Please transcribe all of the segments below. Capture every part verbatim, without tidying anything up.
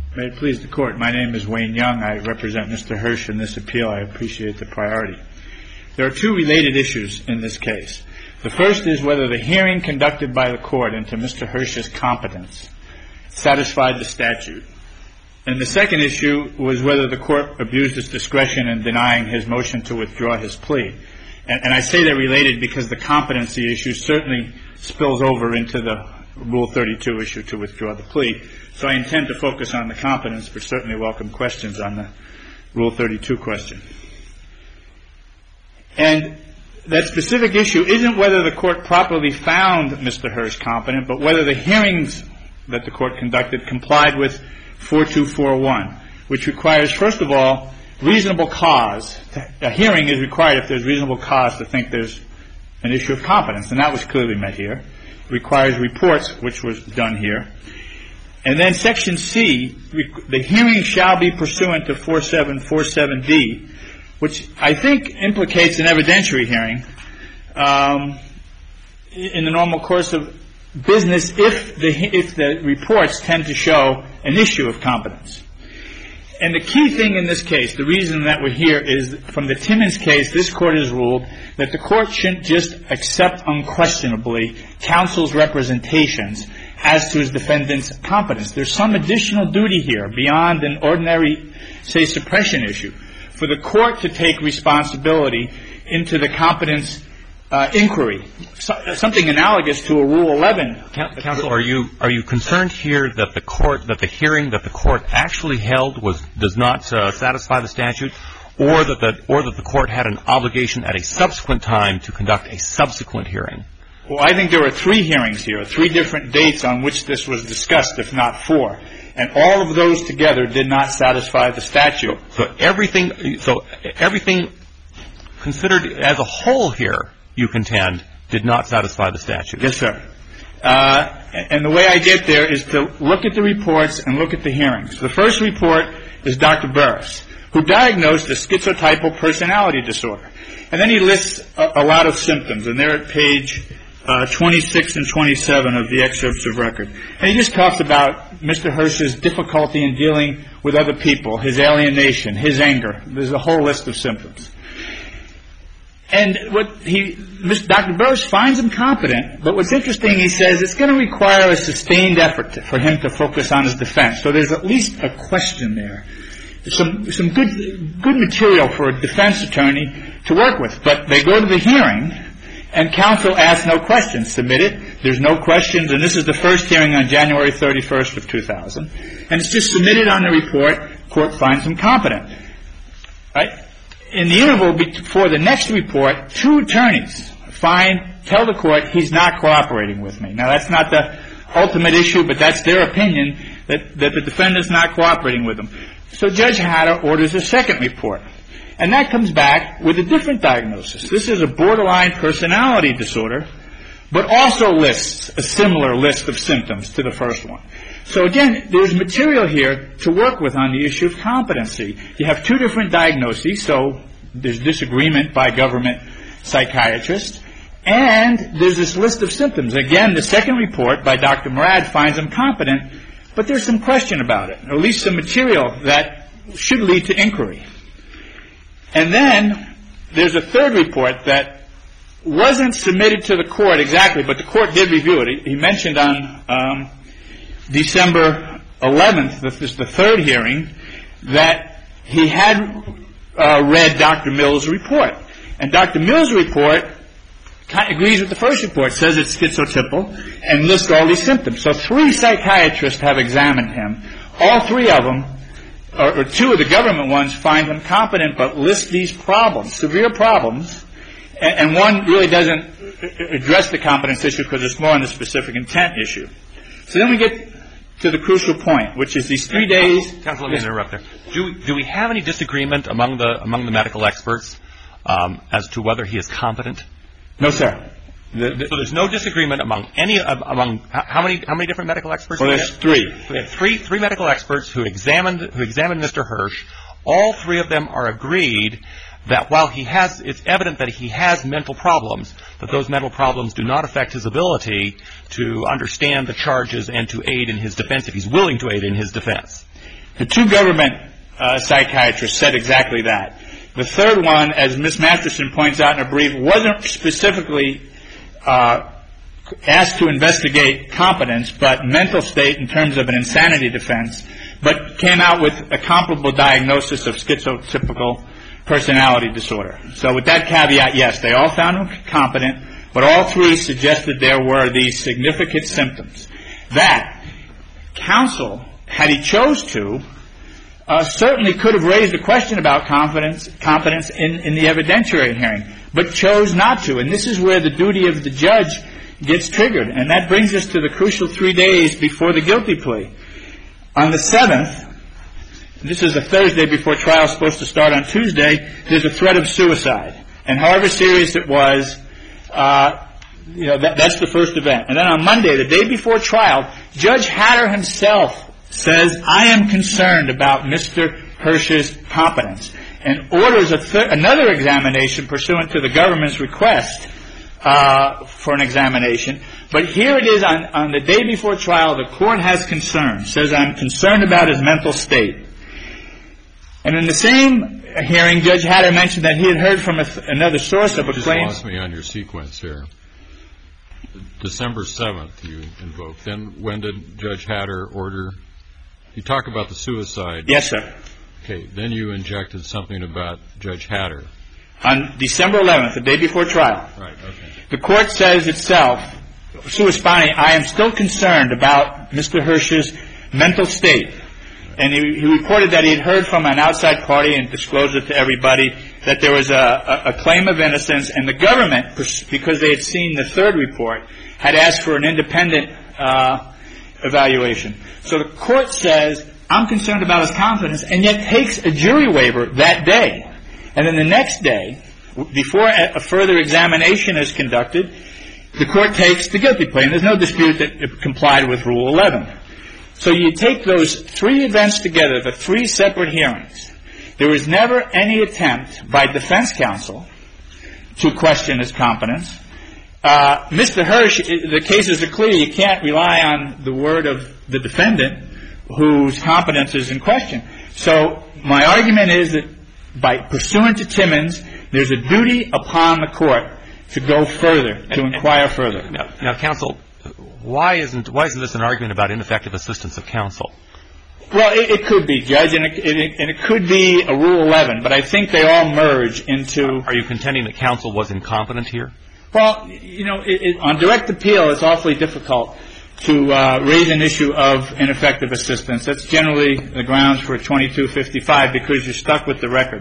May it please the Court, my name is Wayne Young. I represent Mister Hirsch in this appeal. I appreciate the priority. There are two related issues in this case. The first is whether the hearing conducted by the Court into Mister Hirsch's competence satisfied the statute. And the second issue was whether the Court abused its discretion in denying his motion to withdraw his plea. And, and I say they're related because the competency issue certainly spills over into the Rule thirty-two issue to withdraw the plea. So I intend to focus on the competence, but certainly welcome questions on the Rule thirty-two question. And that specific issue isn't whether the Court properly found Mister Hirsch competent, but whether the hearings that the Court conducted complied with forty-two forty-one, which requires, first of all, reasonable cause. A hearing is required if there's reasonable cause to think there's an issue of competence, and that was clearly met here. It requires reports, which was done here. And then Section C, the hearing shall be pursuant to forty-seven forty-seven D, which I think implicates an evidentiary hearing um, in the normal course of business if the if the reports tend to show an issue of competence. And the key thing in this case, the reason that we're here, is from the Timmons case, this Court has ruled that the Court shouldn't just accept unquestionably counsel's representations as to his defendant's competence. There's some additional duty here beyond an ordinary, say, suppression issue for the Court to take responsibility into the competence uh, inquiry, so, something analogous to a Rule eleven. Counsel, are you are you concerned here that the court that the hearing that the Court actually held was does not uh, satisfy the statute, or that the or that the Court had an obligation at a subsequent time to conduct a subsequent hearing? Well, I think there were three hearings here, three different dates on which this was discussed, if not four. And all of those together did not satisfy the statute. So, so everything, so everything considered as a whole here, you contend, did not satisfy the statute. Yes, sir. Uh, and the way I get there is to look at the reports and look at the hearings. The first report is Doctor Burris, who diagnosed a schizotypal personality disorder. And then he lists a, a lot of symptoms, and they're at page Uh, twenty-six and twenty-seven of the excerpts of record. And he just talks about Mister Hirsch's difficulty in dealing with other people, his alienation, his anger. There's a whole list of symptoms. And what he, Doctor Burris finds him competent, but what's interesting, he says it's going to require a sustained effort to, for him to focus on his defense. So there's at least a question there. Some, some good, good material for a defense attorney to work with. But they go to the hearing, and counsel asks no questions. Submitted. There's no questions, and this is the first hearing on January thirty-first of two thousand. And it's just submitted on the report. Court finds him competent. Right? In the interval before the next report, two attorneys find, tell the court he's not cooperating with me. Now, that's not the ultimate issue, but that's their opinion, that, that the defendant's not cooperating with them. So Judge Hatter orders a second report. And that comes back with a different diagnosis. This is a borderline personality disorder, but also lists a similar list of symptoms to the first one. So again, there's material here to work with on the issue of competency. You have two different diagnoses, so there's disagreement by government psychiatrists, and there's this list of symptoms. Again, the second report by Doctor Murad finds him competent, but there's some question about it, or at least some material that should lead to inquiry. And then there's a third report that wasn't submitted to the court exactly, but the court did review it. He mentioned on um, December eleventh, this is the third hearing, that he had uh, read Doctor Mills' report. And Doctor Mills' report kind of agrees with the first report, says it's schizotypal, and lists all these symptoms. So three psychiatrists have examined him. All three of them, or, or two of the government ones, find him competent but list these problems, severe problems, and, and one really doesn't address the competence issue because it's more on the specific intent issue. So then we get to the crucial point, which is these three days. Counsel, let me interrupt there. Do, do we have any disagreement among the among the medical experts um, as to whether he is competent? No, sir. The, the, so there's no disagreement among any uh, among how many how many different medical experts? Well, there's three. We have three three medical experts who examined who examined Mister Hirsch. All three of them are agreed that while he has, it's evident that he has mental problems, that those mental problems do not affect his ability to understand the charges and to aid in his defense if he's willing to aid in his defense. The two government uh, psychiatrists said exactly that. The third one, as Miz Masterson points out in her brief, wasn't specifically uh, asked to investigate competence, but mental state in terms of an insanity defense, but came out with a comparable diagnosis of schizotypical personality disorder. So with that caveat, yes, they all found him competent, but all three suggested there were these significant symptoms. That counsel, had he chose to, uh, certainly could have raised a question about competence, competence in, in the evidentiary hearing, but chose not to. And this is where the duty of the judge gets triggered. And that brings us to the crucial three days before the guilty plea. On the seventh, this is a Thursday before trial is supposed to start on Tuesday, there's a threat of suicide. And however serious it was, uh, you know, that, that's the first event. And then on Monday, the day before trial, Judge Hatter himself says, I am concerned about Mister Hirsch's competence, and orders a th- another examination pursuant to the government's request uh, for an examination. But here it is on, on the day before trial, the court has concern, says I'm concerned about his mental state. And in the same hearing, Judge Hatter mentioned that he had heard from a th- another source of a just claim. Just lost me on your sequence here. December seventh you invoked. Then when did Judge Hatter order? You talk about the suicide. Yes, sir. Okay. Then you injected something about Judge Hatter. On December eleventh, the day before trial. Right. Okay. The court says itself, sua sponte, I am still concerned about Mister Hirsch's mental state. And he, he reported that he had heard from an outside party and disclosed it to everybody that there was a, a, a claim of innocence, and the government, because they had seen the third report, had asked for an independent uh, evaluation. So the court says, I'm concerned about his competence, and yet takes a jury waiver that day. And then the next day, before a further examination is conducted, the court takes the guilty plea, and there's no dispute that it complied with Rule eleven. So you take those three events together, the three separate hearings. There was never any attempt by defense counsel to question his competence. Uh, Mister Hirsch, the cases are clear. You can't rely on the word of the defendant whose competence is in question. So my argument is that by pursuant to Timmons, there's a duty upon the court to go further, to and, inquire and, further. Now, now, counsel, why isn't why isn't this an argument about ineffective assistance of counsel? Well, it, it could be, Judge, and it, it, and it could be a Rule eleven, but I think they all merge into... Are you contending that counsel was incompetent here? Well, you know, it, it, on direct appeal, it's awfully difficult to uh, raise an issue of ineffective assistance. That's generally the grounds for twenty-two fifty-five because you're stuck with the record.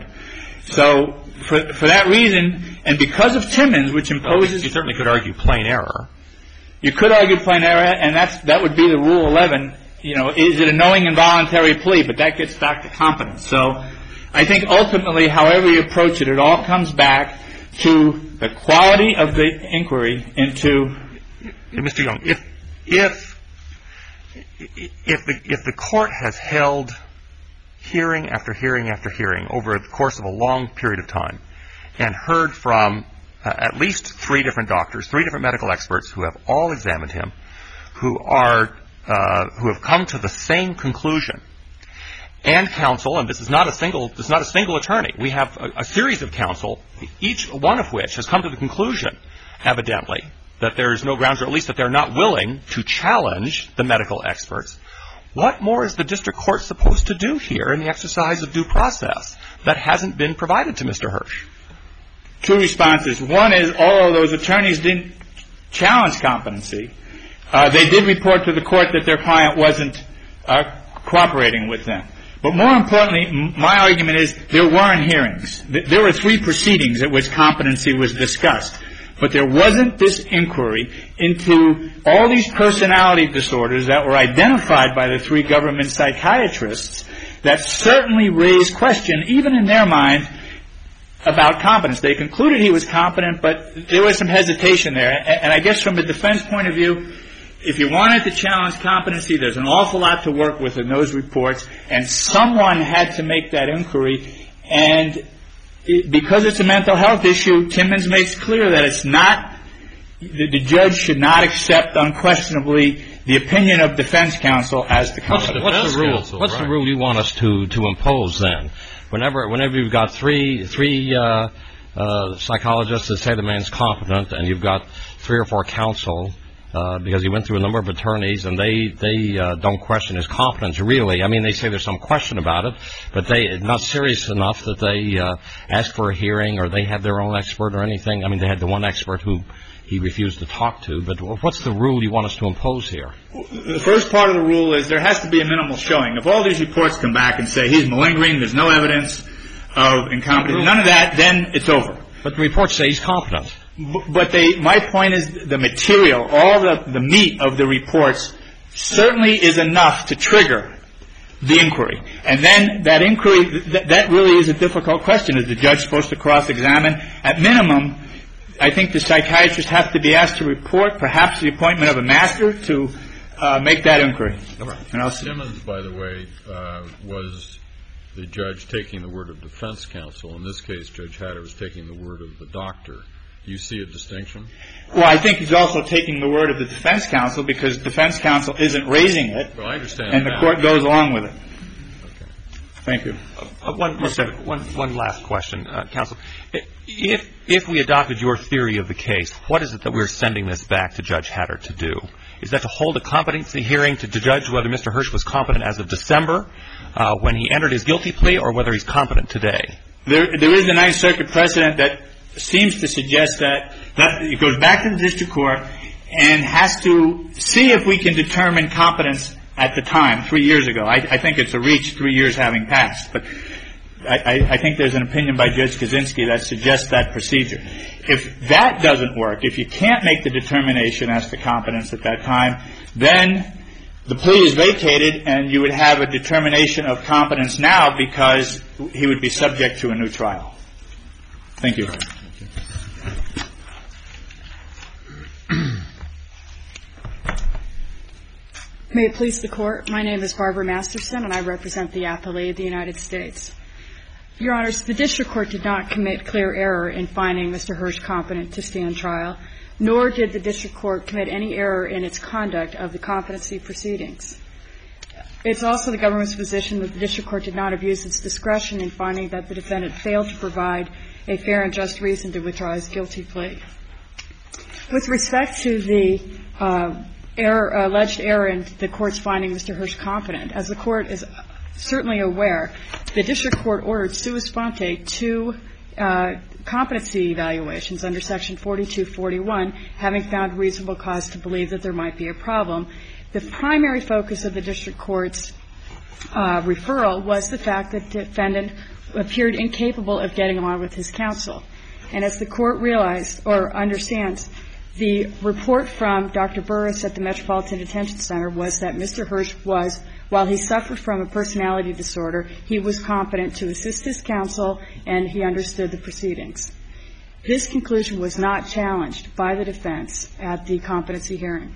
So for for that reason, and because of Timmons, which imposes... Well, you certainly could argue plain error. You could argue plain error, and that's that would be the Rule eleven. You know, is it a knowing involuntary plea? But that gets back to competence. So I think ultimately, however you approach it, it all comes back to the quality of the inquiry into... Mister Young, if if if the if the court has held hearing after hearing after hearing over the course of a long period of time and heard from uh, at least three different doctors, three different medical experts who have all examined him, who are uh, who have come to the same conclusion, and counsel, and this is not a single this is not a single attorney. We have a, a series of counsel, each one of which has come to the conclusion, evidently, that there is no grounds, or at least that they're not willing to challenge the medical experts. What more is the district court supposed to do here in the exercise of due process that hasn't been provided to Mister Hirsch? Two responses. One is, although those attorneys didn't challenge competency, uh, they did report to the court that their client wasn't uh, cooperating with them. But more importantly, my argument is there weren't hearings. There were three proceedings at which competency was discussed. But there wasn't this inquiry into all these personality disorders that were identified by the three government psychiatrists that certainly raised question, even in their mind, about competence. They concluded he was competent, but there was some hesitation there. And I guess from a defense point of view, if you wanted to challenge competency, there's an awful lot to work with in those reports, and someone had to make that inquiry. And It, because it's a mental health issue, Timmons makes clear that it's not, the, the judge should not accept unquestionably the opinion of defense counsel as to what's the, what's the rule? Counsel, what's right. the rule you want us to, to impose then? Whenever whenever you've got three three uh, uh, psychologists that say the man's competent, and you've got three or four counsel uh, because he went through a number of attorneys, and they they uh, don't question his competence really. I mean, they say there's some question about it, but they not serious enough that they uh, ask for a hearing, or they have their own expert or anything. I mean, they had the one expert who he refused to talk to. But what's the rule you want us to impose here? The first part of the rule is there has to be a minimal showing. If all these reports come back and say he's malingering, there's no evidence of incompetence, none of that, then it's over. But the reports say he's competent. But they, my point is the material, all the, the meat of the reports certainly is enough to trigger the inquiry. And then that inquiry, th- that really is a difficult question. Is the judge supposed to cross-examine? At minimum, I think the psychiatrists have to be asked to report perhaps the appointment of a master to uh, make that inquiry. All right. And I'll Simmons, by the way, uh, was the judge taking the word of defense counsel. In this case, Judge Hatter was taking the word of the doctor. Do you see a distinction? Well, I think he's also taking the word of the defense counsel because defense counsel isn't raising it. Well, I understand And that. the court goes along with it. Okay. Thank you. Uh, one, one, one last question, uh, counsel. If if we adopted your theory of the case, what is it that we're sending this back to Judge Hatter to do? Is that to hold a competency hearing to, to judge whether Mister Hirsch was competent as of December uh, when he entered his guilty plea, or whether he's competent today? There, there is a Ninth Circuit precedent that seems to suggest that, that it goes back to the district court and has to see if we can determine competence at the time, three years ago. I, I think it's a reach, three years having passed. But I, I, I think there's an opinion by Judge Kaczynski that suggests that procedure. If that doesn't work, if you can't make the determination as to competence at that time, then the plea is vacated and you would have a determination of competence now because he would be subject to a new trial. Thank you. May it please the Court, my name is Barbara Masterson and I represent the appellee of the United States. Your Honors, the district court did not commit clear error in finding Mister Hirsch competent to stand trial, nor did the district court commit any error in its conduct of the competency proceedings. It's also the government's position that the district court did not abuse its discretion in finding that the defendant failed to provide a fair and just reason to withdraw his guilty plea. With respect to the uh, error, alleged error in the court's finding Mister Hirsch competent, as the court is certainly aware, the district court ordered sua sponte two uh, competency evaluations under Section forty-two forty-one, having found reasonable cause to believe that there might be a problem. The primary focus of the district court's uh, referral was the fact that the defendant appeared incapable of getting along with his counsel. And as the court realized or understands, the report from Doctor Burris at the Metropolitan Detention Center was that Mister Hirsch was, while he suffered from a personality disorder, he was competent to assist his counsel and he understood the proceedings. This conclusion was not challenged by the defense at the competency hearing.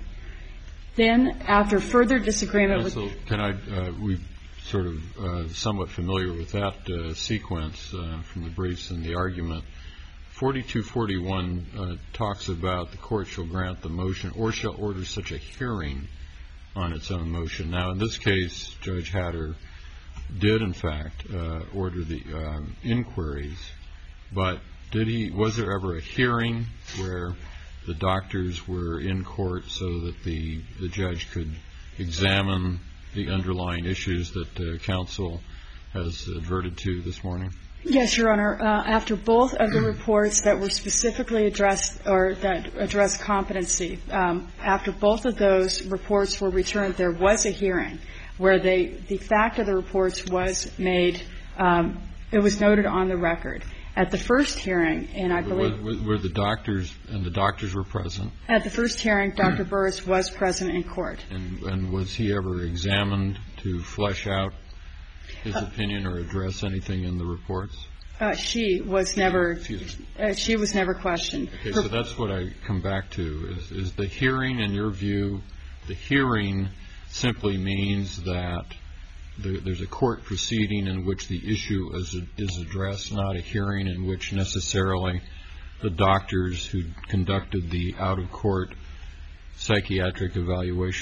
Then, after further disagreement also, with... Can I, uh, we're sort of uh, somewhat familiar with that uh, sequence uh, from the briefs and the argument. forty-two forty-one uh, talks about the court shall grant the motion or shall order such a hearing on its own motion. Now, in this case, Judge Hatter did, in fact, uh, order the um, inquiries, but did he, was there ever a hearing where the doctors were in court so that the, the judge could examine the underlying issues that uh, counsel has adverted to this morning? Yes, Your Honor. Uh, after both of the reports that were specifically addressed or that addressed competency, um, after both of those reports were returned, there was a hearing where they, the fact of the reports was made, um, it was noted on the record. At the first hearing, and I believe... Were, were the doctors, and the doctors were present? At the first hearing, Doctor Burris was present in court. And, and was he ever examined to flesh out his uh, opinion or address anything in the reports? Uh, she was never, uh, she was never questioned. Okay, so that's what I come back to. Is, is the hearing, in your view, the hearing simply means that the, there's a court proceeding in which the issue is, is addressed, not a hearing in which necessarily the doctors who conducted the out-of-court psychiatric evaluations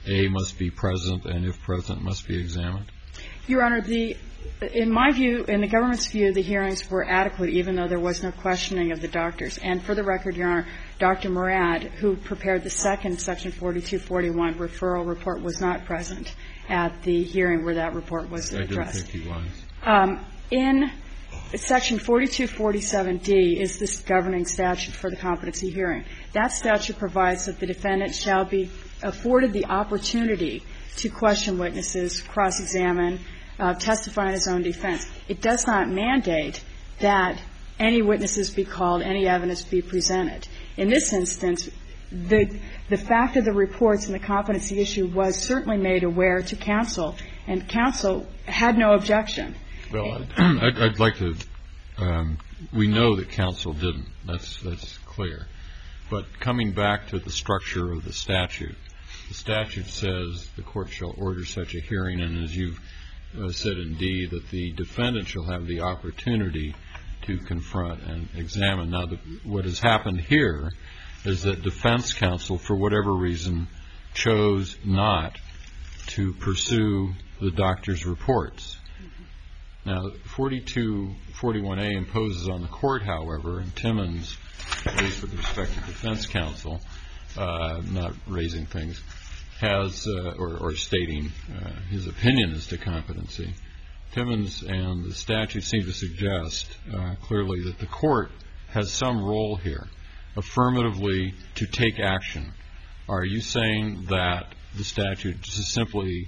A must be present and, if present, must be examined? Your Honor, the in my view, in the government's view, the hearings were adequate, even though there was no questioning of the doctors. And for the record, Your Honor, Doctor Murad, who prepared the second Section forty-two forty-one referral report, was not present at the hearing where that report was addressed. I didn't think he was. Um, in Section forty-two forty-seven D is this governing statute for the competency hearing. That statute provides that the defendant shall be afforded the opportunity to question witnesses, cross-examine, uh, testify in his own defense. It does not mandate that any witnesses be called, any evidence be presented. In this instance, the the fact of the reports and the competency issue was certainly made aware to counsel, and counsel had no objection. Well, I'd, I'd like to. Um, we know that counsel didn't. That's that's clear. But coming back to the structure of the statute, the statute says the court shall order such a hearing, and as you've uh, said in D, that the defendant shall have the opportunity to confront and examine. Now, the, what has happened here is that defense counsel, for whatever reason, chose not to pursue the doctor's reports. Now, forty-two forty-one A imposes on the court, however, and Timmons, at least with respect to defense counsel, uh, not raising things, has, uh, or, or stating uh, his opinion as to competency. Timmons and the statute seem to suggest uh, clearly that the court has some role here, affirmatively to take action. Are you saying that the statute just simply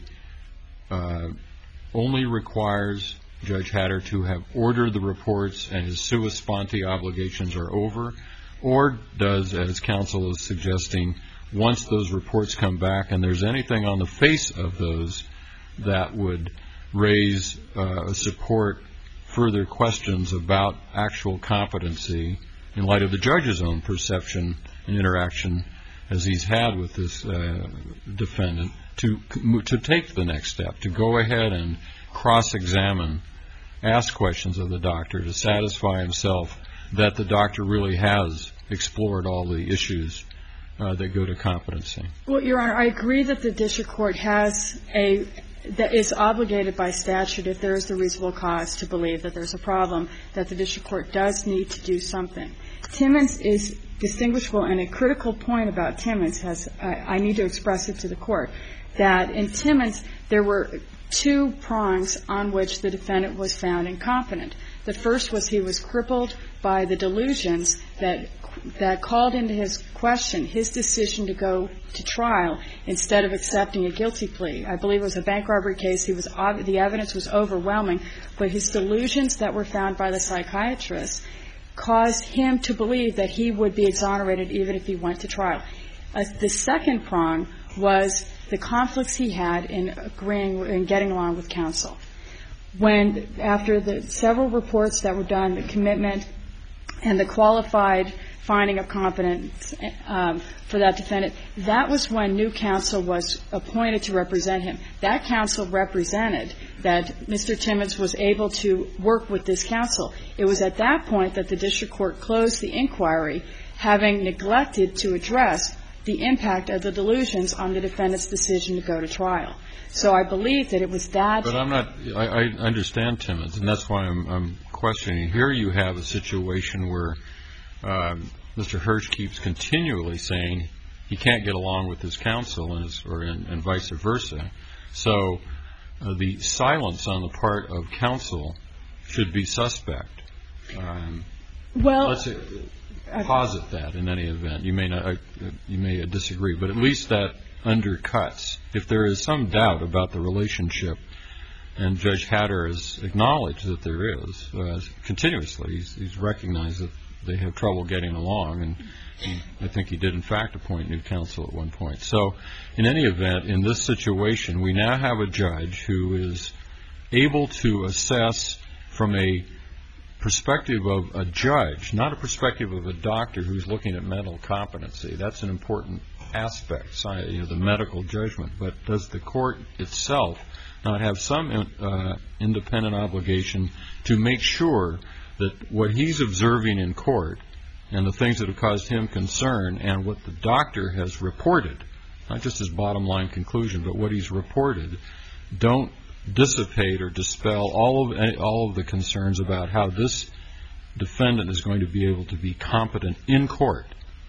uh, only requires Judge Hatter to have ordered the reports and his sua sponte obligations are over, or does, as counsel is suggesting, once those reports come back and there's anything on the face of those that would raise uh, support further questions about actual competency in light of the judge's own perception and interaction as he's had with this uh, defendant, to to take the next step, to go ahead and cross-examine, ask questions of the doctor to satisfy himself that the doctor really has explored all the issues uh, that go to competency? Well, Your Honor, I agree that the district court has a that is obligated by statute, if there is the reasonable cause to believe that there's a problem, that the district court does need to do something. Timmons is distinguishable, and a critical point about Timmons has, uh, I need to express it to the court, that in Timmons there were two prongs on which the defendant was found incompetent. The first was he was crippled by the delusions that that called into his question his decision to go to trial instead of accepting a guilty plea. I believe it was a bank robbery case. He was the evidence was overwhelming, but his delusions that were found by the psychiatrist caused him to believe that he would be exonerated even if he went to trial. Uh, the second prong was the conflicts he had in agreeing and getting along with counsel. When, after the several reports that were done, the commitment and the qualified finding of competence um, for that defendant, that was when new counsel was appointed to represent him. That counsel represented that Mister Timmons was able to work with this counsel. It was at that point that the district court closed the inquiry, having neglected to address the impact of the delusions on the defendant's decision to go to trial. So I believe that it was that. But I'm not, I, I understand Timmons, and that's why I'm, I'm questioning. Here you have a situation where um, Mister Hirsch keeps continually saying he can't get along with his counsel, and, his, or and, and vice versa. So uh, the silence on the part of counsel should be suspect. Um, well, let's uh, posit that in any event. You may not, uh, you may disagree, but at least that undercuts. If there is some doubt about the relationship, and Judge Hatter has acknowledged that there is, uh, continuously, he's, he's recognized that they have trouble getting along, and he, I think he did in fact appoint new counsel at one point. So in any event, in this situation, we now have a judge who is able to assess from a perspective of a judge, not a perspective of a doctor who's looking at mental competency. That's an important aspect, you know, the medical judgment. But does the court itself not have some uh, independent obligation to make sure that what he's observing in court and the things that have caused him concern and what the doctor has reported not just his bottom line conclusion, but what he's reported, don't dissipate or dispel all of all of the concerns about how this defendant is going to be able to be competent in court.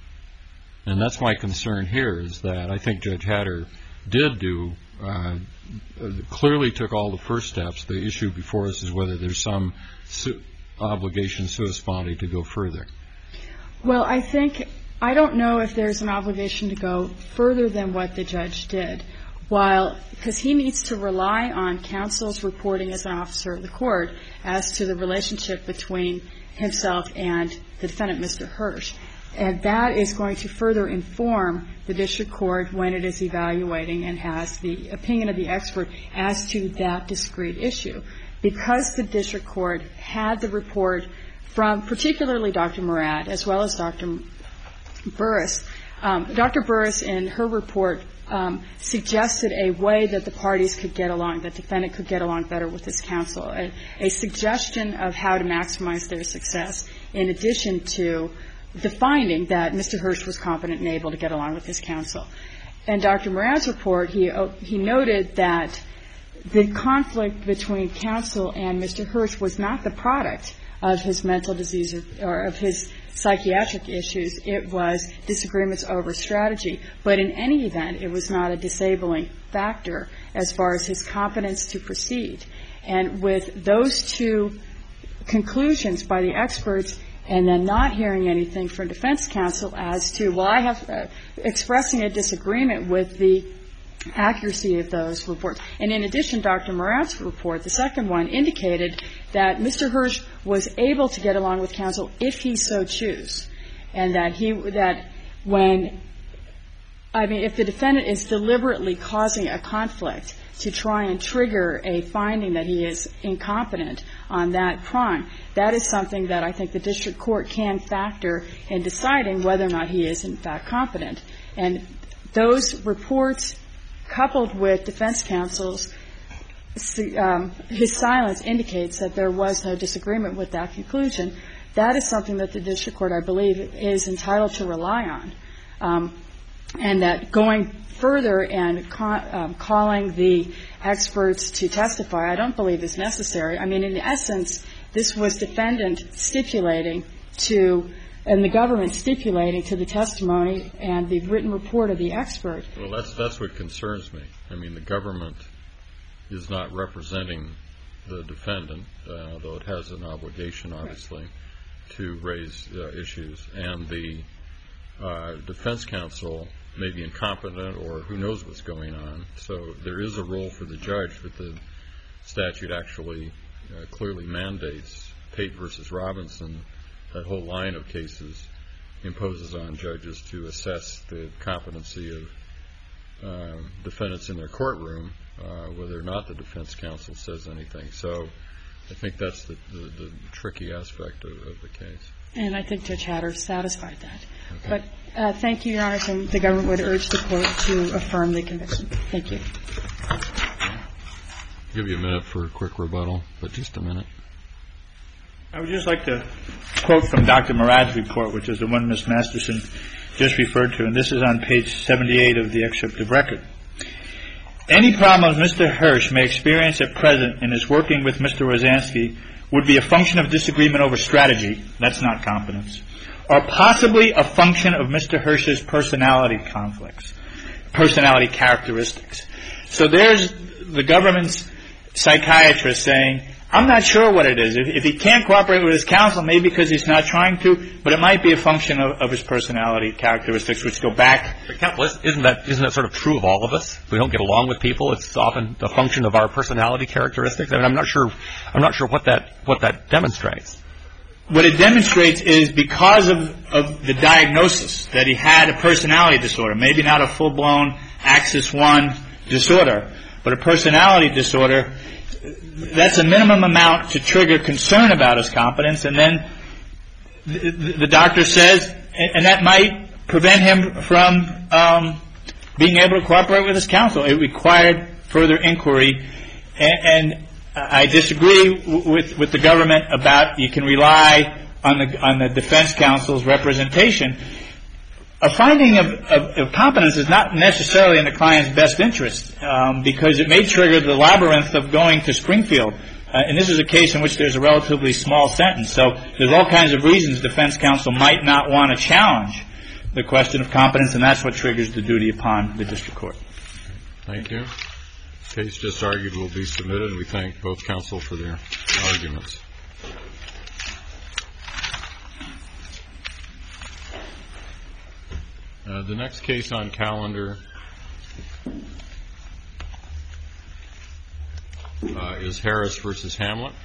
And that's my concern here, is that I think Judge Hatter did do, uh, clearly took all the first steps. The issue before us is whether there's some su- obligation sua sponte to go further. Well, I think, I don't know if there's an obligation to go further than what the judge did, while, because he needs to rely on counsel's reporting as an officer of the court as to the relationship between himself and the defendant, Mister Hirsch. And that is going to further inform the district court when it is evaluating and has the opinion of the expert as to that discrete issue. Because the district court had the report from particularly Doctor Murad as well as Doctor Burris, um, Doctor Burris in her report um, suggested a way that the parties could get along, that the defendant could get along better with his counsel, a, a suggestion of how to maximize their success, in addition to the finding that Mister Hirsch was competent and able to get along with his counsel. In Doctor Murad's report, he he noted that the conflict between counsel and Mister Hirsch was not the product of his mental disease or, or of his psychiatric issues. It was disagreements over strategy. But in any event, it was not a disabling factor as far as his competence to proceed. And with those two conclusions by the experts, and then not hearing anything from defense counsel as to, well, I have uh, expressing a disagreement with the accuracy of those reports. And in addition, Doctor Murad's report, the second one, indicated that Mister Hirsch was able to get along with counsel if he so choose, and that he that when I mean, if the defendant is deliberately causing a conflict to try and trigger a finding that he is incompetent on that prong, that is something that I think the district court can factor in deciding whether or not he is in fact competent. And those reports, coupled with defense counsel's, um, his silence indicates that there was no disagreement with that conclusion. That is something that the district court, I believe, is entitled to rely on. Um, and that going further and ca- um, calling the experts to testify, I don't believe is necessary. I mean, in essence, this was defendant stipulating to, and the government stipulating to the testimony and the written report of the expert. Well, that's that's what concerns me. I mean, the government is not representing the defendant, uh, though it has an obligation, obviously, right, to raise uh, issues. And the uh, defense counsel may be incompetent or who knows what's going on. So there is a role for the judge, but the statute actually uh, clearly mandates, Pate versus Robinson, that whole line of cases imposes on judges to assess the competency of uh, defendants in their courtroom, uh, whether or not the defense counsel says anything. So I think that's the, the, the tricky aspect of, of the case. And I think Judge Hatter satisfied that. Okay. But uh, thank you, Your Honor, and the government would urge the court to affirm the conviction. Thank you. I'll give you a minute for a quick rebuttal, but just a minute. I would just like to quote from Doctor Murad's report, which is the one Miz Masterson just referred to, and this is on page seventy-eight of the excerpt of record. Any problems Mister Hirsch may experience at present in his working with Mister Rosansky would be a function of disagreement over strategy, that's not competence, or possibly a function of Mister Hirsch's personality conflicts, personality characteristics. So there's the government's psychiatrist saying, I'm not sure what it is. If, if he can't cooperate with his counsel, maybe because he's not trying to, but it might be a function of, of his personality characteristics, which go back. Isn't that isn't that sort of true of all of us? If we don't get along with people, it's often a function of our personality characteristics. I mean, I'm not sure. I'm not sure what that what that demonstrates. What it demonstrates is because of, of the diagnosis that he had a personality disorder, maybe not a full-blown Axis one disorder, but a personality disorder. That's a minimum amount to trigger concern about his competence, and then the, the doctor says, and that might prevent him from um, being able to cooperate with his counsel. It required further inquiry, and, and I disagree with with the government about you can rely on the on the defense counsel's representation. a finding of, of, of competence is not necessarily in the client's best interest um, because it may trigger the labyrinth of going to Springfield. Uh, and this is a case in which there's a relatively small sentence. So there's all kinds of reasons defense counsel might not want to challenge the question of competence, and that's what triggers the duty upon the district court. Thank you. The case just argued will be submitted, and we thank both counsel for their arguments. Uh, the next case on calendar uh, is Harris versus Hamlet.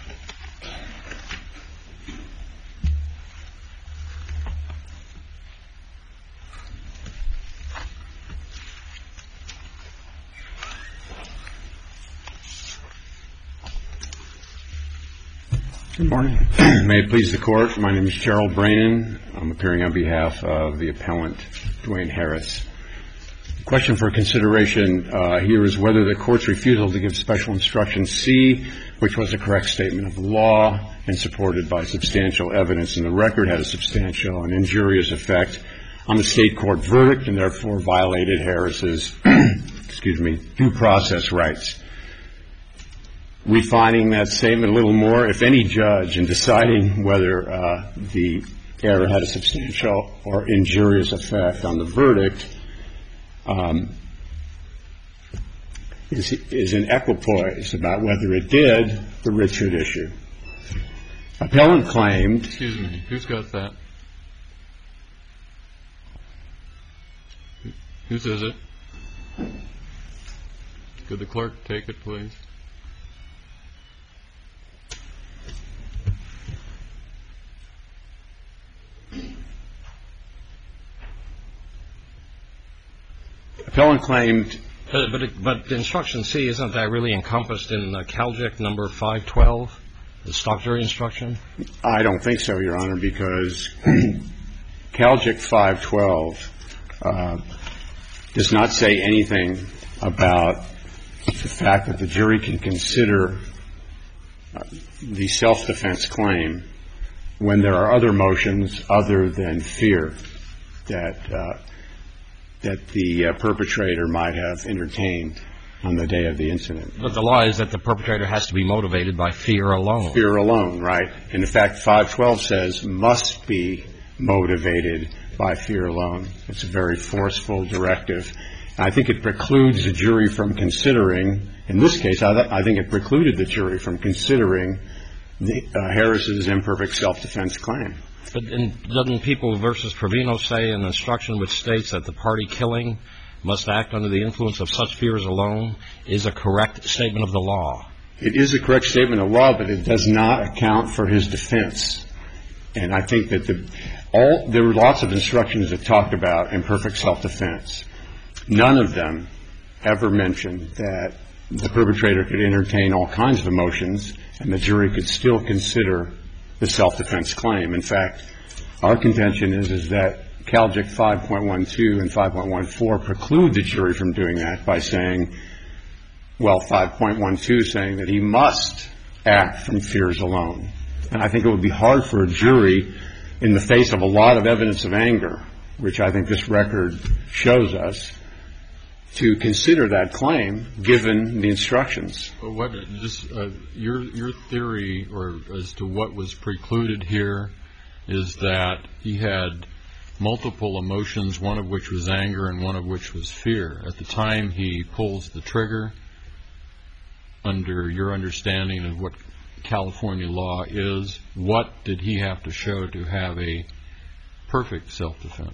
Good morning. May it please the court, my name is Gerald Brannon. I'm appearing on behalf of the appellant, Dwayne Harris. The question for consideration uh, here is whether the court's refusal to give special instruction C, which was a correct statement of the law and supported by substantial evidence in the record, had a substantial and injurious effect on the state court verdict and therefore violated Harris's excuse me, due process rights. Refining that statement a little more, if any judge in deciding whether uh, the error had a substantial or injurious effect on the verdict um, is, is in equipoise about whether it did, the Richard issue. Appellant claimed... Excuse me, who's got that? Whose is it? Could the clerk take it, please? Appellant claimed... But, but, but instruction C, isn't that really encompassed in uh, CalJIC number five twelve, the stock jury instruction? I don't think so, Your Honor, because CalJIC five twelve uh, does not say anything about the fact that the jury can consider uh, the self-defense claim when there are other motions other than fear that uh, that the uh, perpetrator might have entertained on the day of the incident. But the law is that the perpetrator has to be motivated by fear alone. Fear alone, right. And in fact, five twelve says must be motivated by fear alone. It's a very forceful directive. And I think it precludes the jury from considering, in this case, I, th- I think it precluded the jury from considering the, uh, Harris's imperfect self-defense claim. But in, doesn't People versus Provino say an instruction which states that the party killing must act under the influence of such fears alone is a correct statement of the law? It is a correct statement of law, but it does not account for his defense. And I think that the, all, there were lots of instructions that talked about imperfect self-defense. None of them ever mentioned that the perpetrator could entertain all kinds of emotions and the jury could still consider the self-defense claim. In fact, our contention is, is that CalJIC five point one two and five point one four preclude the jury from doing that by saying, well, five point one two saying that he must act from fears alone. And I think it would be hard for a jury, in the face of a lot of evidence of anger, which I think this record shows us, to consider that claim given the instructions. Well, what just uh, your your theory, or as to what was precluded here, is that he had multiple emotions, one of which was anger and one of which was fear. At the time he pulls the trigger, under your understanding of what California law is, what did he have to show to have a perfect self-defense?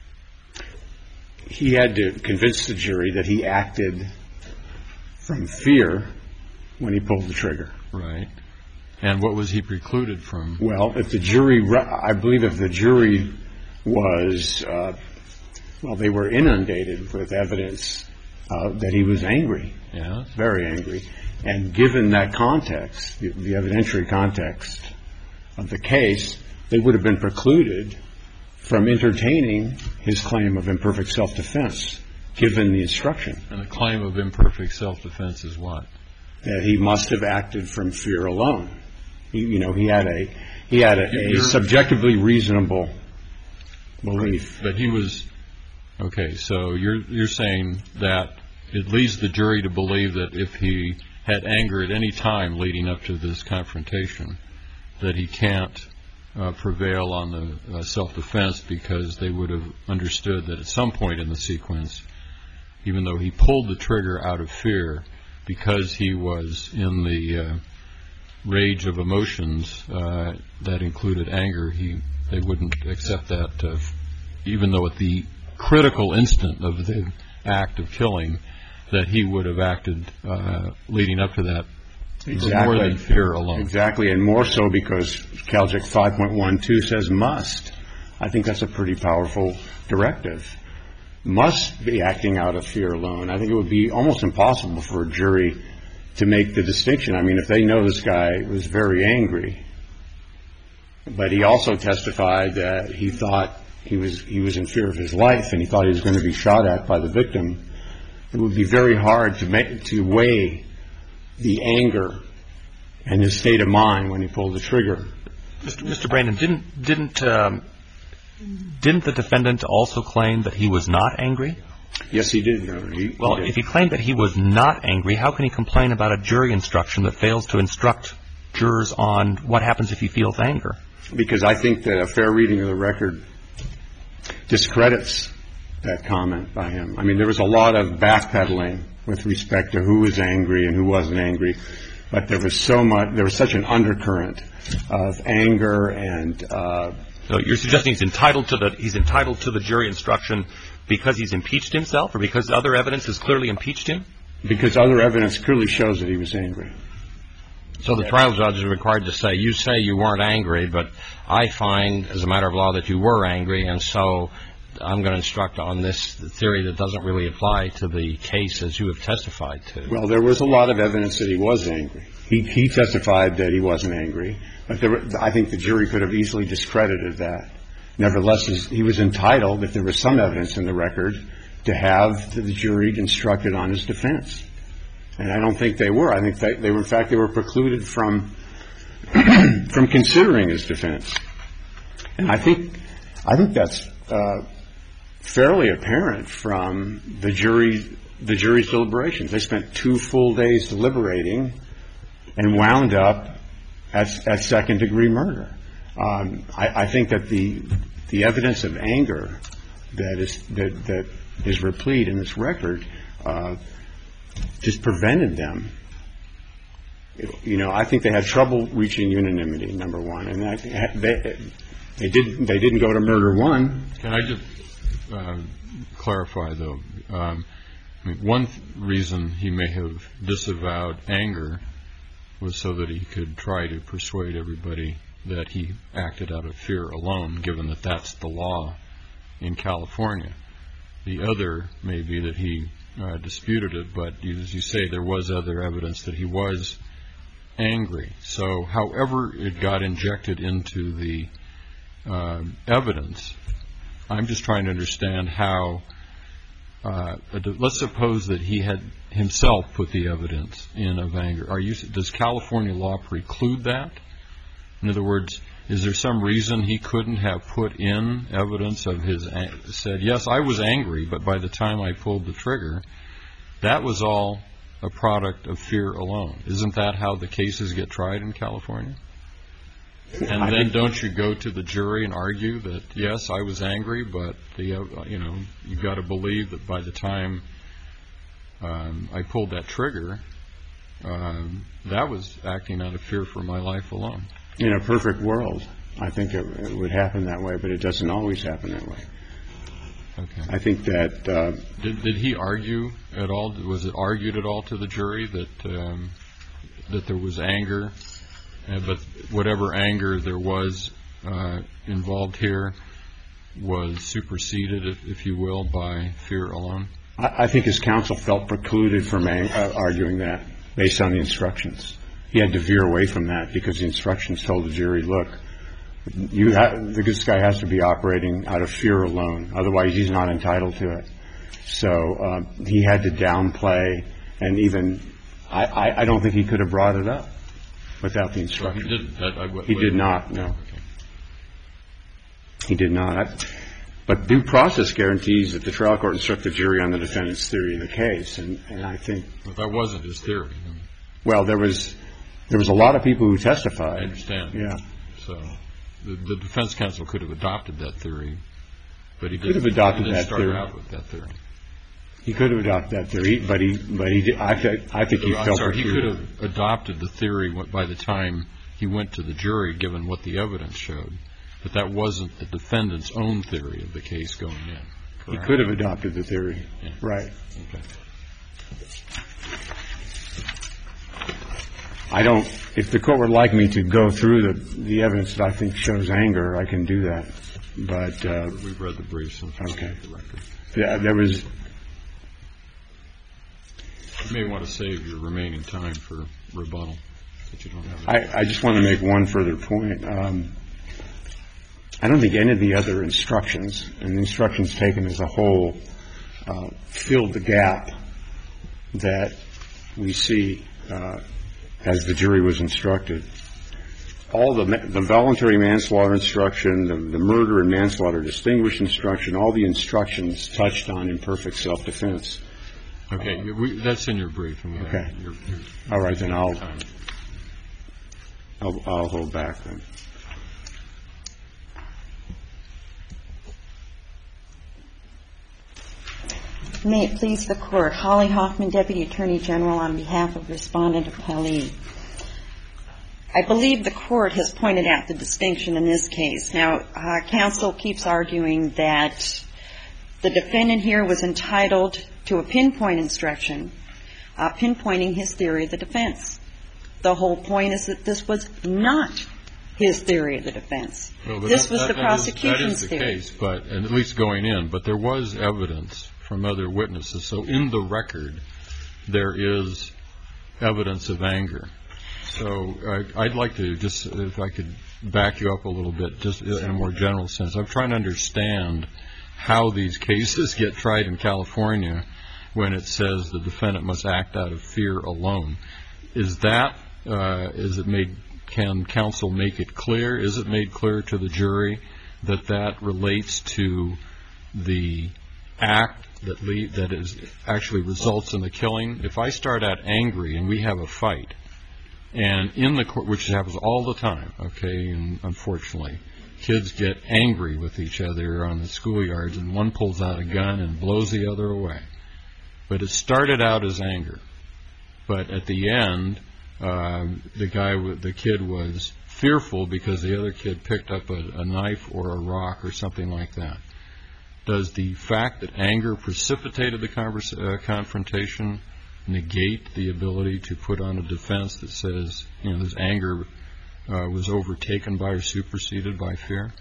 He had to convince the jury that he acted from fear when he pulled the trigger. Right. And what was he precluded from? Well, if the jury, I believe if the jury was, uh, well, they were inundated with evidence uh, that he was angry. Yes. Very angry. And given that context, the, the evidentiary context of the case, they would have been precluded from entertaining his claim of imperfect self-defense, given the instruction. And the claim of imperfect self-defense is what? That he must have acted from fear alone. He, you know, he had a he had a, a subjectively reasonable belief. But he was Okay, so you're you're saying that it leads the jury to believe that if he had anger at any time leading up to this confrontation, that he can't uh, prevail on the uh, self-defense because they would have understood that at some point in the sequence, even though he pulled the trigger out of fear because he was in the uh, rage of emotions uh, that included anger, he they wouldn't accept that, uh, even though at the critical instant of the act of killing, that he would have acted uh, leading up to that exactly. more than fear alone. Exactly, and more so because CalJIC five point one two says must. I think that's a pretty powerful directive. Must be acting out of fear alone. I think it would be almost impossible for a jury to make the distinction. I mean, if they know this guy was very angry, but he also testified that he thought he was he was in fear of his life and he thought he was going to be shot at by the victim, it would be very hard to make, to weigh the anger and his state of mind when he pulled the trigger. Mister Mister Brandon, didn't didn't um, didn't the defendant also claim that he was not angry? Yes, he did. He, well, he did. If he claimed that he was not angry, how can he complain about a jury instruction that fails to instruct jurors on what happens if he feels anger? Because I think that a fair reading of the record discredits that comment by him. I mean, there was a lot of backpedaling with respect to who was angry and who wasn't angry, but there was so much, there was such an undercurrent of anger and. Uh, so you're suggesting he's entitled to the he's entitled to the jury instruction because he's impeached himself, or because other evidence has clearly impeached him? Because other evidence clearly shows that he was angry. So the trial judge is required to say, you say you weren't angry, but I find, as a matter of law, that you were angry, and so I'm going to instruct on this theory that doesn't really apply to the case as you have testified to. Well, there was a lot of evidence that he was angry. He, he testified that he wasn't angry, but there were, I think the jury could have easily discredited that. Nevertheless, he was entitled, if there was some evidence in the record, to have the jury instructed on his defense. And I don't think they were. I think they, they were, in fact, they were precluded from from considering his defense. And I think I think that's uh, fairly apparent from the jury the jury's deliberations. They spent two full days deliberating and wound up at, at second degree murder. Um, I, I think that the the evidence of anger that is that, that is replete in this record uh, just prevented them. You know, I think they had trouble reaching unanimity, number one, and I, they they didn't they didn't go to murder one. Can I just uh, clarify though? Um, I mean, one th- reason he may have disavowed anger was so that he could try to persuade everybody that he acted out of fear alone, given that that's the law in California. The other may be that he uh, disputed it, but as you say, there was other evidence that he was angry. So however it got injected into the uh, evidence, I'm just trying to understand how, uh, let's suppose that he had himself put the evidence in of anger. Are you, does California law preclude that? In other words, is there some reason he couldn't have put in evidence of his, said, yes, I was angry, but by the time I pulled the trigger, that was all a product of fear alone? Isn't that how the cases get tried in California? And I then don't you go to the jury and argue that, yes, I was angry, but, the, you know, you've got to believe that by the time um, I pulled that trigger, um, that was acting out of fear for my life alone. In a perfect world, I think it, it would happen that way, but it doesn't always happen that way. Okay. I think that uh, did, did he argue at all? Was it argued at all to the jury that um, that there was anger, uh, but whatever anger there was uh, involved here was superseded, if, if you will, by fear alone? I, I think his counsel felt precluded from ang- uh, arguing that based on the instructions. He had to veer away from that because the instructions told the jury, look, you ha- this guy has to be operating out of fear alone. Otherwise, he's not entitled to it. So uh, he had to downplay, and even I, I, I don't think he could have brought it up without the instructions. So he did, that, I, he did not, no. Okay. He did not. I, But due process guarantees that the trial court instruct the jury on the defendant's theory of the case. And, and I think... But that wasn't his theory. Well, there was there was a lot of people who testified. I understand. Yeah. So the, the defense counsel could have adopted that theory, but he could didn't, have adopted he didn't that start theory. out with that theory. He could have adopted that theory, but he but he did, I think I think he I'm felt sorry, he true. could have adopted the theory by the time he went to the jury, given what the evidence showed. But that wasn't the defendant's own theory of the case going in. He Correct? could have adopted the theory. Yeah. Right. Okay. I don't, if the court would like me to go through the, the evidence that I think shows anger, I can do that. But, uh, We've read the briefs. And okay. The record. Yeah, there was, You may want to save your remaining time for rebuttal, but you don't have it. I, I just want to make one further point. Um, I don't think any of the other instructions, and the instructions taken as a whole, uh, filled the gap that we see uh, as the jury was instructed. All the, the voluntary manslaughter instruction, the, the murder and manslaughter distinguished instruction, all the instructions touched on imperfect self-defense. Okay, uh, we, that's in your brief. And okay. You're, you're, all right, then I'll, time. I'll I'll hold back then. May it please the Court. Holly Hoffman, Deputy Attorney General, on behalf of Respondent Appellee. I believe the Court has pointed out the distinction in this case. Now, uh, counsel keeps arguing that the defendant here was entitled to a pinpoint instruction, uh, pinpointing his theory of the defense. The whole point is that this was not his theory of the defense. Well, this that, was that, the that prosecution's is, that is the theory. case, but and at least going in. But there was evidence from other witnesses. So in the record, there is evidence of anger. So I, I'd like to just, if I could back you up a little bit, just in a more general sense. I'm trying to understand how these cases get tried in California when it says the defendant must act out of fear alone. Is that, uh, is it made, can counsel make it clear? Is it made clear to the jury that that relates to the act that lead, that is actually results in the killing? If I start out angry and we have a fight, and in the court, which happens all the time, okay, and unfortunately, kids get angry with each other on the schoolyards, and one pulls out a gun and blows the other away. But it started out as anger. But at the end, uh, the guy, the kid was fearful because the other kid picked up a, a knife or a rock or something like that. Does the fact that anger precipitated the converse, uh, confrontation negate the ability to put on a defense that says, you know, this anger uh, was overtaken by or superseded by fear?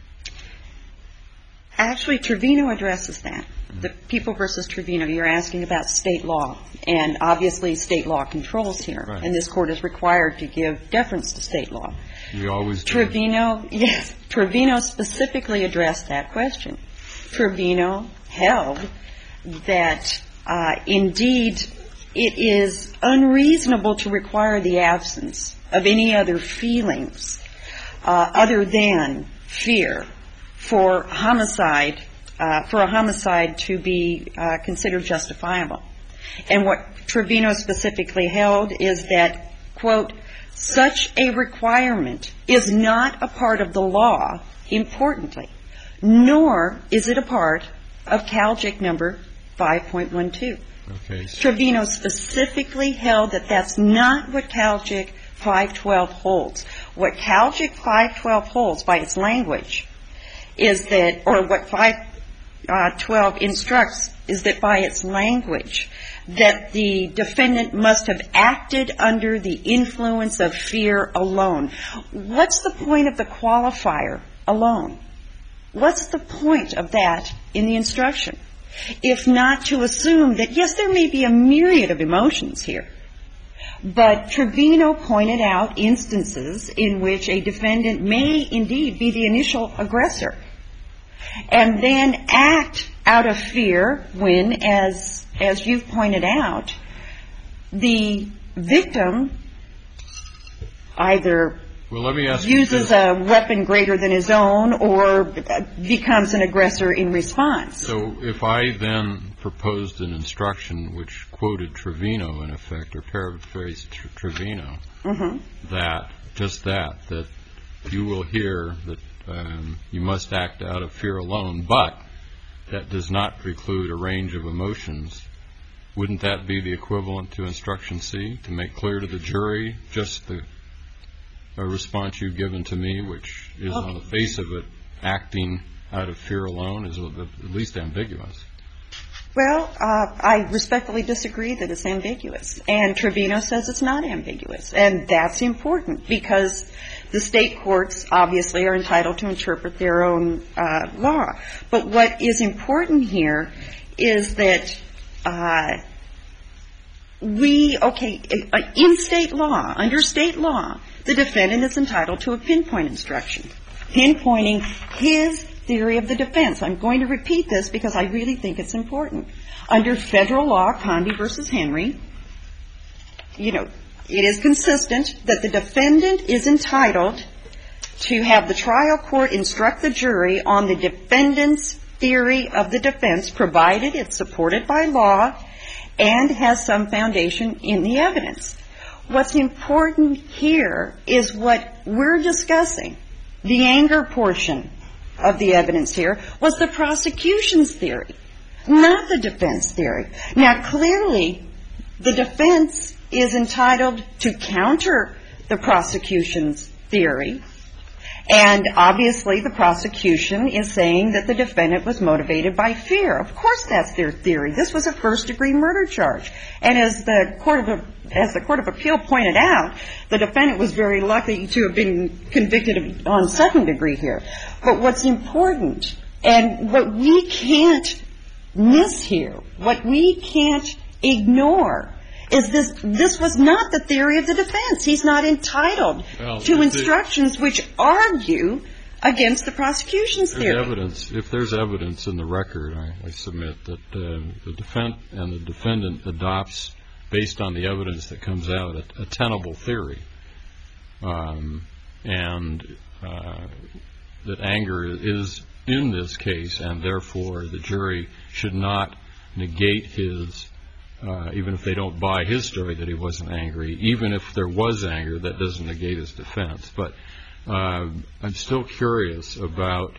Actually, Trevino addresses that. The People versus Trevino, you're asking about state law. And obviously, state law controls here. Right. And this Court is required to give deference to state law. You always do. Trevino, yes, Trevino specifically addressed that question. Trevino held that, uh, indeed, it is unreasonable to require the absence of any other feelings uh, other than fear for homicide, uh, for a homicide to be uh, considered justifiable. And what Trevino specifically held is that, quote, such a requirement is not a part of the law, importantly, nor is it a part of CalJIC number five point one two. Okay. Trevino specifically held that that's not what CalJIC five twelve holds. What CalJIC five twelve holds by its language is that, or what five twelve instructs is that by its language, that the defendant must have acted under the influence of fear alone. What's the point of the qualifier alone? What's the point of that in the instruction? If not to assume that, yes, there may be a myriad of emotions here, but Trevino pointed out instances in which a defendant may indeed be the initial aggressor and then act out of fear when, as as you've pointed out, the victim either Well, let me ask you uses this. a weapon greater than his own or becomes an aggressor in response. So if I then proposed an instruction which quoted Trevino, in effect, or paraphrased Tr- Trevino, Mm-hmm. that, just that, that you will hear that um, you must act out of fear alone, but that does not preclude a range of emotions, wouldn't that be the equivalent to instruction C, to make clear to the jury just the a response you've given to me, which is Okay. on the face of it, acting out of fear alone, is at least ambiguous? Well, uh, I respectfully disagree that it's ambiguous. And Trevino says it's not ambiguous. And that's important because the state courts obviously are entitled to interpret their own uh, law. But what is important here is that uh, we, okay, in state law, under state law, the defendant is entitled to a pinpoint instruction, pinpointing his theory of the defense. I'm going to repeat this because I really think it's important. Under federal law, Conde versus Henry, you know, it is consistent that the defendant is entitled to have the trial court instruct the jury on the defendant's theory of the defense, provided it's supported by law and has some foundation in the evidence. What's important here is what we're discussing, the anger portion of the evidence here, was the prosecution's theory, not the defense theory. Now, clearly, the defense is entitled to counter the prosecution's theory, and obviously the prosecution is saying that the defendant was motivated by fear. Of course that's their theory. This was a first-degree murder charge. And as the Court of as the Court of Appeal pointed out, the defendant was very lucky to have been convicted of, on second degree here. But what's important, and what we can't miss here, what we can't ignore, is this this was not the theory of the defense. He's not entitled well, to instructions it, which argue against the prosecution's there's theory. Evidence, if there's evidence in the record, I, I submit that uh, the defense and the defendant adopts, based on the evidence that comes out, a, a tenable theory, um, and uh, that anger is in this case, and therefore the jury should not negate his. Uh, even if they don't buy his story that he wasn't angry, even if there was anger, that doesn't negate his defense. But uh, I'm still curious about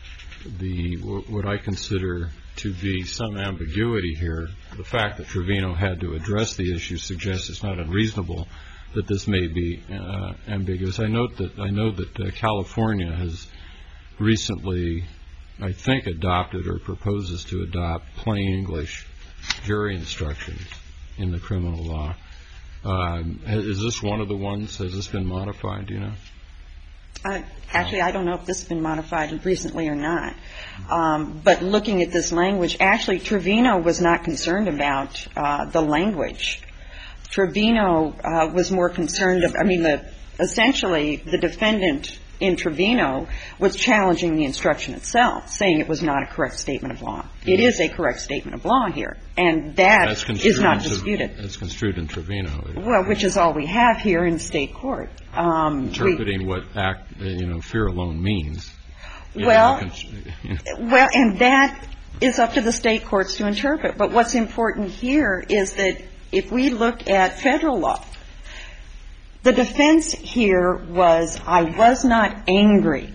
the what I consider to be some ambiguity here. The fact that Trevino had to address the issue suggests it's not unreasonable that this may be uh, ambiguous. I note that I know that uh, California has recently, I think, adopted or proposes to adopt plain English jury instructions in the criminal law. Um, is this one of the ones? Has this been modified? Do you know? Uh, actually, I don't know if this has been modified recently or not. Um, but looking at this language, actually, Trevino was not concerned about uh, the language. Trevino uh, was more concerned. Of, I mean, the, essentially, the defendant in Trevino was challenging the instruction itself, saying it was not a correct statement of law. It is a correct statement of law here, and that is not disputed. It's construed in Trevino. Well, which is all we have here in state court. Um, Interpreting we, what act, you know, fear alone means. Well, you know. well, and that is up to the state courts to interpret. But what's important here is that if we look at federal law, the defense here was, I was not angry.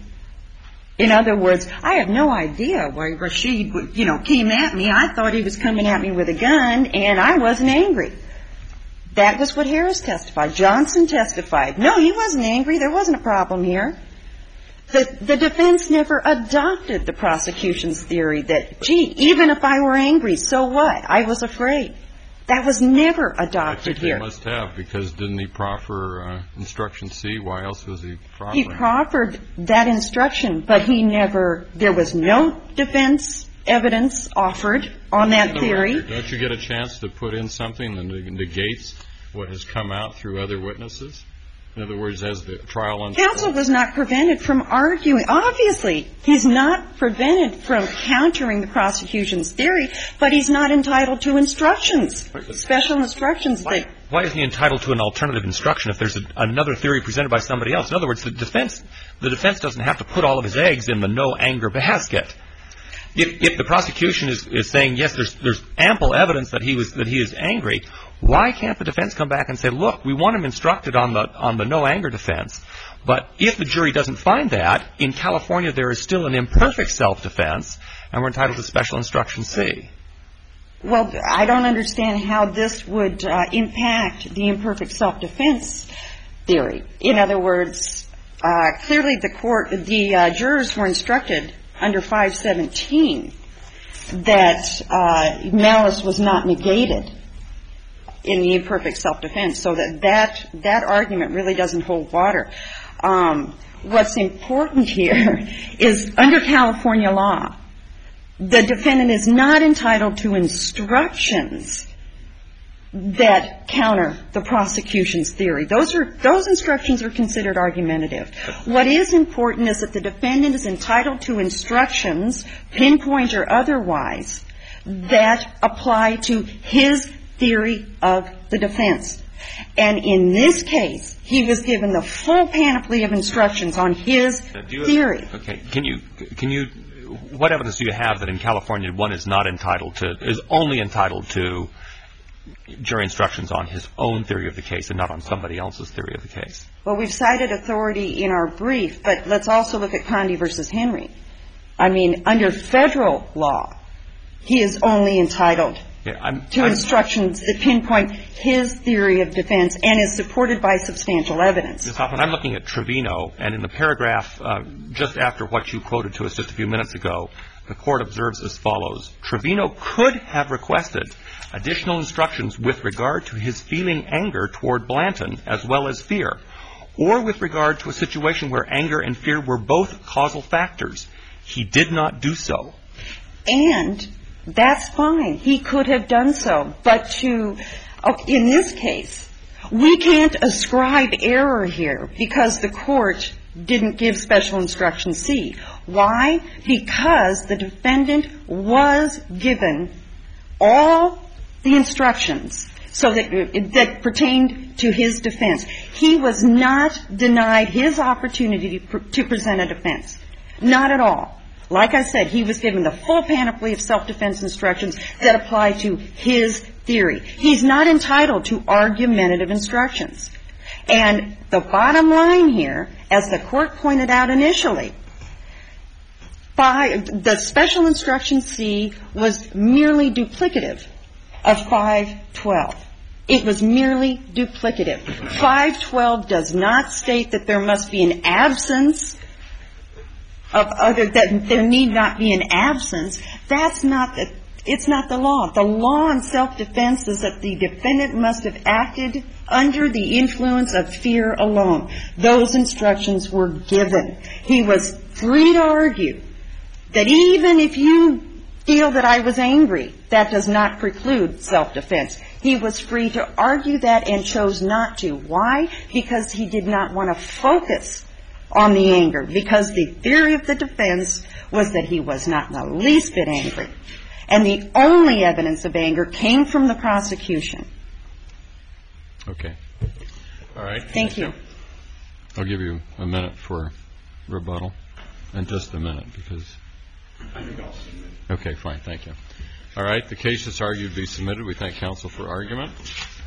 In other words, I have no idea why Rashid, you know, came at me. I thought he was coming at me with a gun, and I wasn't angry. That was what Harris testified. Johnson testified. No, he wasn't angry. There wasn't a problem here. The, the defense never adopted the prosecution's theory that, gee, even if I were angry, so what? I was afraid. That was never adopted I think here. They must have, because didn't he proffer uh, instruction C? Why else was he proffering? He proffered that instruction, but he never, there was no defense evidence offered on that theory. Don't you get a chance to put in something that negates what has come out through other witnesses? In other words, as the trial unfolds. Counsel was not prevented from arguing. Obviously, he's not prevented from countering the prosecution's theory, but he's not entitled to instructions, special instructions. Why, that why isn't he entitled to an alternative instruction if there's a, another theory presented by somebody else? In other words, the defense the defense doesn't have to put all of his eggs in the no anger basket. If, if the prosecution is, is saying yes, there's there's ample evidence that he was that he is angry, why can't the defense come back and say, look, we want him instructed on the on the no anger defense, but if the jury doesn't find that, in California there is still an imperfect self-defense, and we're entitled to special instruction C. Well, I don't understand how this would uh, impact the imperfect self-defense theory. In other words, uh, clearly the court, the uh, jurors were instructed under five seventeen that uh, malice was not negated in the imperfect self-defense, so that that, that argument really doesn't hold water. Um, what's important here is under California law, the defendant is not entitled to instructions that counter the prosecution's theory. Those are those instructions are considered argumentative. What is important is that the defendant is entitled to instructions, pinpoint or otherwise, that apply to his theory of the defense. And in this case, he was given the full panoply of instructions on his theory. Okay. Can you can you what evidence do you have that in California one is not entitled to, is only entitled to jury instructions on his own theory of the case and not on somebody else's theory of the case? Well, we've cited authority in our brief, but let's also look at Conde versus Henry. I mean, under federal law, he is only entitled yeah, I'm, to I'm, instructions that pinpoint his theory of defense and is supported by substantial evidence. Miz Hoffman, I'm looking at Trevino, and in the paragraph uh, just after what you quoted to us just a few minutes ago, the court observes as follows: Trevino could have requested additional instructions with regard to his feeling anger toward Blanton as well as fear, or with regard to a situation where anger and fear were both causal factors. He did not do so. And that's fine. He could have done so. But to, in this case, we can't ascribe error here because the court didn't give special instruction C. Why? Because the defendant was given all the instructions so that that pertained to his defense. He was not denied his opportunity to, to present a defense. Not at all. Like I said, he was given the full panoply of self-defense instructions that apply to his theory. He's not entitled to argumentative instructions. And the bottom line here, as the court pointed out initially, by the special instruction C was merely duplicative of five twelve. It was merely duplicative. five twelve does not state that there must be an absence of other, that there need not be an absence. That's not the, it's not the law. The law on self-defense is that the defendant must have acted under the influence of fear alone. Those instructions were given. He was free to argue that even if you feel that I was angry, that does not preclude self-defense. He was free to argue that and chose not to. Why? Because he did not want to focus on the anger, because the theory of the defense was that he was not in the least bit angry. And the only evidence of anger came from the prosecution. Okay. All right. Thank, Thank you. you. I'll give you a minute for rebuttal. And just a minute, because... I think I'll submit. Okay, fine. Thank you. All right. The case is argued to be submitted. We thank counsel for argument.